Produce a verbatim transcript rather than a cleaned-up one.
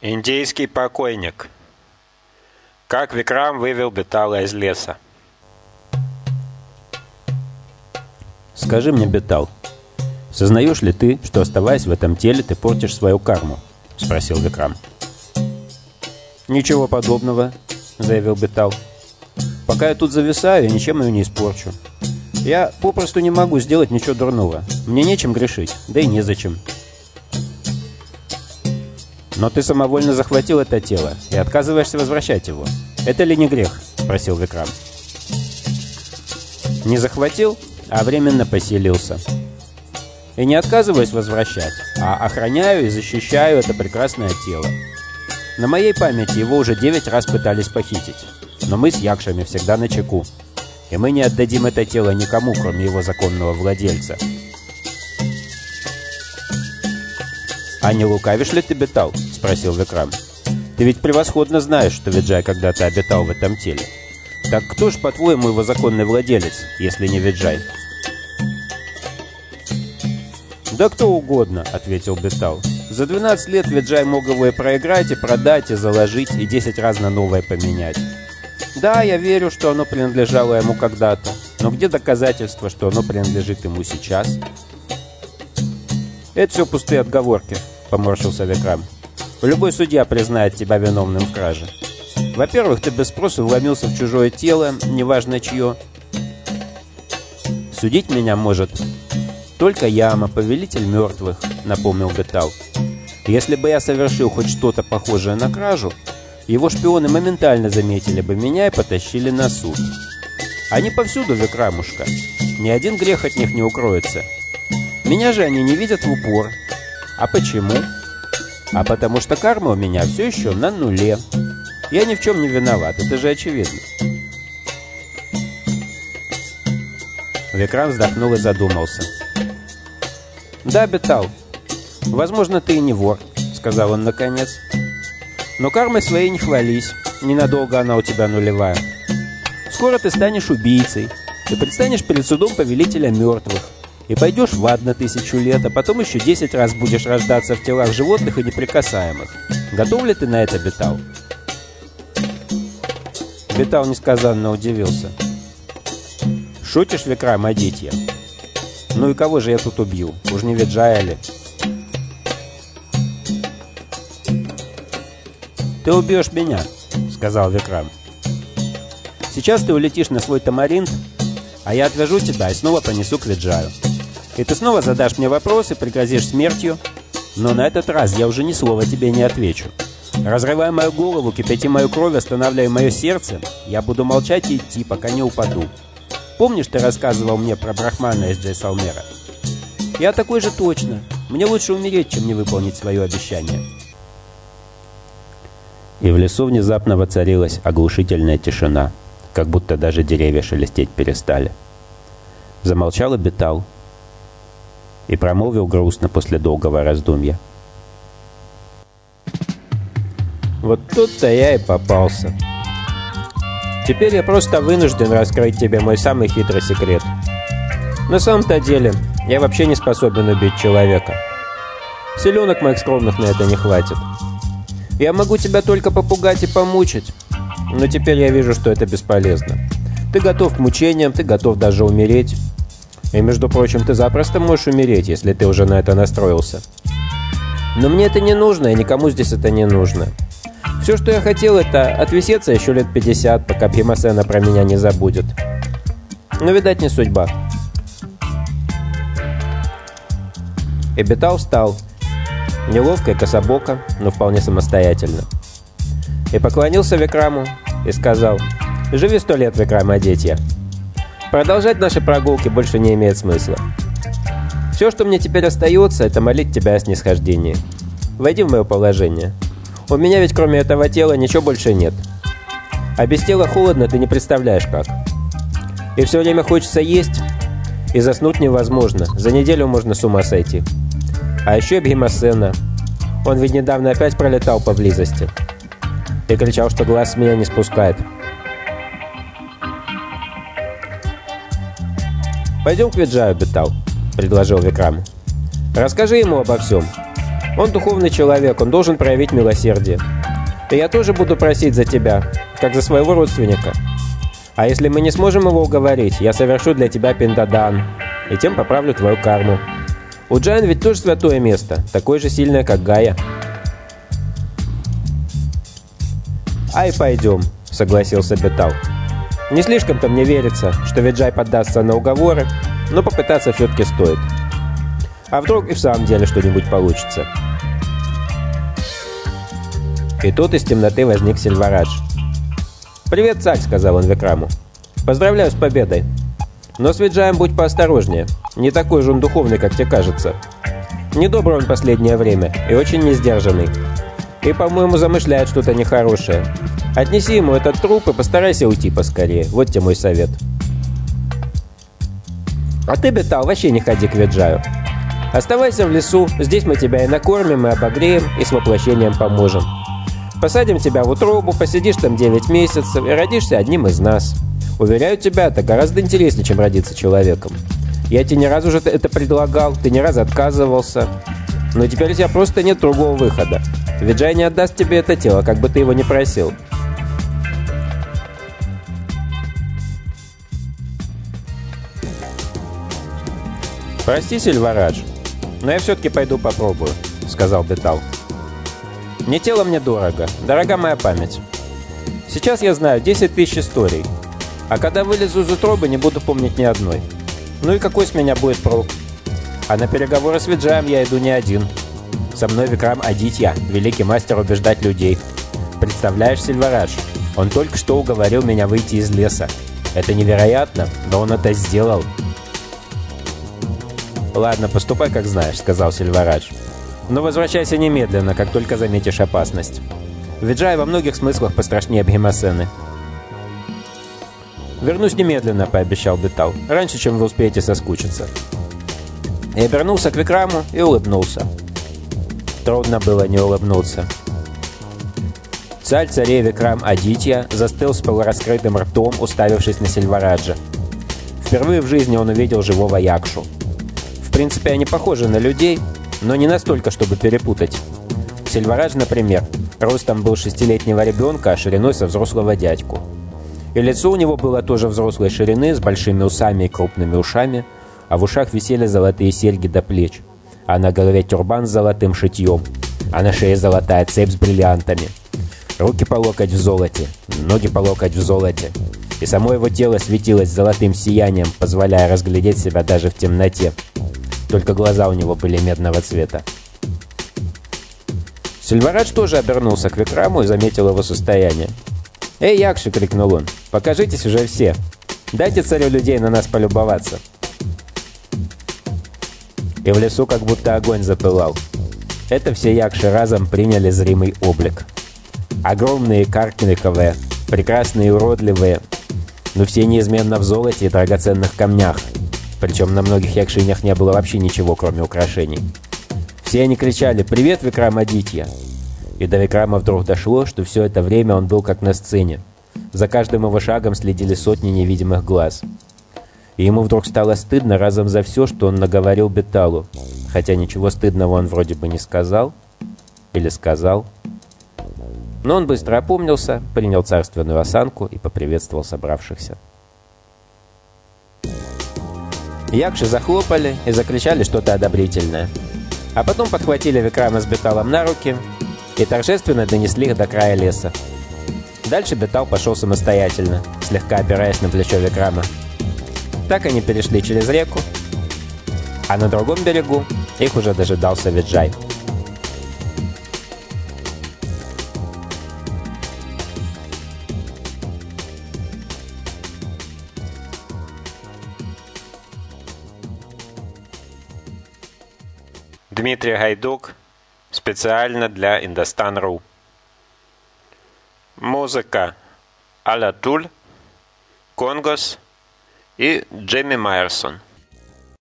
Индийский покойник. Как Викрам вывел Бетала из леса. Скажи мне, Бетал, сознаешь ли ты, что, оставаясь в этом теле, ты портишь свою карму? Спросил Викрам. Ничего подобного, заявил Бетал. Пока я тут зависаю, я ничем ее не испорчу. Я попросту не могу сделать ничего дурного. Мне нечем грешить, да и незачем. Но ты самовольно захватил это тело и отказываешься возвращать его. Это ли не грех? Спросил Викрам. Не захватил, а временно поселился. И не отказываюсь возвращать, а охраняю и защищаю это прекрасное тело. На моей памяти его уже девять раз пытались похитить. Но мы с якшами всегда начеку. И мы не отдадим это тело никому, кроме его законного владельца. «А не лукавишь ли ты, Бетал?» — спросил Викрам. «Ты ведь превосходно знаешь, что Виджай когда-то обитал в этом теле. Так кто ж, по-твоему, его законный владелец, если не Виджай?» «Да кто угодно», — ответил Бетал. «За двенадцать лет Виджай мог его и проиграть, и продать, и заложить, и десять раз на новое поменять. Да, я верю, что оно принадлежало ему когда-то, но где доказательства, что оно принадлежит ему сейчас?» «Это все пустые отговорки», — поморщился Викрам. «Любой судья признает тебя виновным в краже. Во-первых, ты без спросу вломился в чужое тело, неважно чье. Судить меня может только Яма, повелитель мертвых», — напомнил Бетал. «Если бы я совершил хоть что-то похожее на кражу, его шпионы моментально заметили бы меня и потащили на суд. Они повсюду, Викрамушка. Ни один грех от них не укроется. Меня же они не видят в упор. А почему? А потому что карма у меня все еще на нуле. Я ни в чем не виноват, это же очевидно». Викрам вздохнул и задумался. «Да, Бетал, возможно, ты и не вор», — сказал он наконец. «Но кармой своей не хвались, ненадолго она у тебя нулевая. Скоро ты станешь убийцей, ты предстанешь перед судом повелителя мертвых, и пойдешь в ад на тысячу лет, а потом еще десять раз будешь рождаться в телах животных и неприкасаемых. Готов ли ты на это, Бетал?» Бетал несказанно удивился. «Шутишь, Викрам, Адитья? Ну и кого же я тут убью? Уж не Виджая ли?» «Ты убьешь меня», — сказал Викрам. «Сейчас ты улетишь на свой тамаринт, а я отвяжу тебя и снова понесу к Виджаю. И ты снова задашь мне вопросы, пригрозишь смертью, но на этот раз я уже ни слова тебе не отвечу. Разрывай мою голову, кипяти мою кровь, останавливай мое сердце, я буду молчать и идти, пока не упаду. Помнишь, ты рассказывал мне про Брахмана из Джайсалмера? Я такой же точно. Мне лучше умереть, чем не выполнить свое обещание». И в лесу внезапно воцарилась оглушительная тишина, как будто даже деревья шелестеть перестали. Замолчал Бетал и промолвил грустно после долгого раздумья. «Вот тут-то я и попался. Теперь я просто вынужден раскрыть тебе мой самый хитрый секрет. На самом-то деле, я вообще не способен убить человека. Селенок моих скромных на это не хватит. Я могу тебя только попугать и помучить, но теперь я вижу, что это бесполезно. Ты готов к мучениям, ты готов даже умереть. И, между прочим, ты запросто можешь умереть, если ты уже на это настроился. Но мне это не нужно, и никому здесь это не нужно. Все, что я хотел, это отвисеться еще лет пятьдесят, пока Бхимасена про меня не забудет. Но, видать, не судьба». И Бетал встал, неловко и кособоко, но вполне самостоятельно. И поклонился Викраму и сказал: «Живи сто лет, Викрам Адитья. Продолжать наши прогулки больше не имеет смысла. Все, что мне теперь остается, это молить тебя о снисхождении. Войди в мое положение. У меня ведь кроме этого тела ничего больше нет. А без тела холодно, ты не представляешь как. И все время хочется есть, и заснуть невозможно. За неделю можно с ума сойти. А еще и Бхимасена. Он ведь недавно опять пролетал поблизости. И кричал, что глаз с меня не спускает. «Пойдем к Виджаю, Бетал», — предложил Викрам. «Расскажи ему обо всем. Он духовный человек, он должен проявить милосердие. И я тоже буду просить за тебя, как за своего родственника. А если мы не сможем его уговорить, я совершу для тебя пиндадан, и тем поправлю твою карму. Уджайн ведь тоже святое место, такое же сильное, как Гая. «Ай, пойдем», — согласился Бетал. «Не слишком-то мне верится, что Виджай поддастся на уговоры, но попытаться все-таки стоит. А вдруг и в самом деле что-нибудь получится?» И тут из темноты возник Сильварадж. «Привет, царь», — сказал он Викраму. «Поздравляю с победой. Но с Виджаем будь поосторожнее. Не такой же он духовный, как тебе кажется. Недобрый он последнее время и очень несдержанный. И, по-моему, замышляет что-то нехорошее. Отнеси ему этот труп и постарайся уйти поскорее. Вот тебе мой совет. А ты, Бетал, вообще не ходи к Виджаю. Оставайся в лесу, здесь мы тебя и накормим, и обогреем, и с воплощением поможем. Посадим тебя в утробу, посидишь там девять месяцев и родишься одним из нас. Уверяю тебя, это гораздо интереснее, чем родиться человеком. Я тебе ни разу уже это предлагал, ты ни разу отказывался. Но теперь у тебя просто нет другого выхода. Виджай не отдаст тебе это тело, как бы ты его ни просил. «Прости, Сильварадж, но я все-таки пойду попробую», — сказал Бетал. «Не тело мне дорого, дорога моя память. Сейчас я знаю десять тысяч историй, а когда вылезу из утробы, не буду помнить ни одной. Ну и какой с меня будет прок? А на переговоры с Виджаем я иду не один. Со мной Викрам Адитья, великий мастер убеждать людей. Представляешь, Сильварадж, он только что уговорил меня выйти из леса. Это невероятно, но он это сделал». «Ладно, поступай, как знаешь», — сказал Сильварадж. «Но возвращайся немедленно, как только заметишь опасность. Виджай во многих смыслах пострашнее Бхимасены». «Вернусь немедленно», — пообещал Бетал, — «раньше, чем вы успеете соскучиться». И обернулся к Викраму и улыбнулся. Трудно было не улыбнуться. Царь царей Викрам Адитья застыл с полураскрытым ртом, уставившись на Сильвараджа. Впервые в жизни он увидел живого якшу. В принципе, они похожи на людей, но не настолько, чтобы перепутать. Сильварадж, например, ростом был шестилетнего ребенка, а шириной со взрослого дядьку. И лицо у него было тоже взрослой ширины, с большими усами и крупными ушами, а в ушах висели золотые серьги до плеч, а на голове тюрбан с золотым шитьем, а на шее золотая цепь с бриллиантами. Руки по локоть в золоте, ноги по локоть в золоте, и само его тело светилось золотым сиянием, позволяя разглядеть себя даже в темноте. Только глаза у него были медного цвета. Сильварадж тоже обернулся к Викраму и заметил его состояние. «Эй, якши!» — крикнул он. «Покажитесь уже все! Дайте царю людей на нас полюбоваться!» И в лесу как будто огонь запылал. Это все якши разом приняли зримый облик. Огромные, каркиниковые, прекрасные и уродливые, но все неизменно в золоте и драгоценных камнях. Причем на многих якшинях не было вообще ничего, кроме украшений. Все они кричали «Привет, Викрам Адитья!» И до Викрама вдруг дошло, что все это время он был как на сцене. За каждым его шагом следили сотни невидимых глаз. И ему вдруг стало стыдно разом за все, что он наговорил Беталу. Хотя ничего стыдного он вроде бы не сказал. Или сказал. Но он быстро опомнился, принял царственную осанку и поприветствовал собравшихся. Якши захлопали и закричали что-то одобрительное. А потом подхватили Викрама с Беталом на руки и торжественно донесли их до края леса. Дальше Бетал пошел самостоятельно, слегка опираясь на плечо Викрама. Так они перешли через реку, а на другом берегу их уже дожидался Виджай. Дмитрий Гайдук специально для Индостан точка ру. Музыка Аля Туль, Конгос и Джемми Майерсон.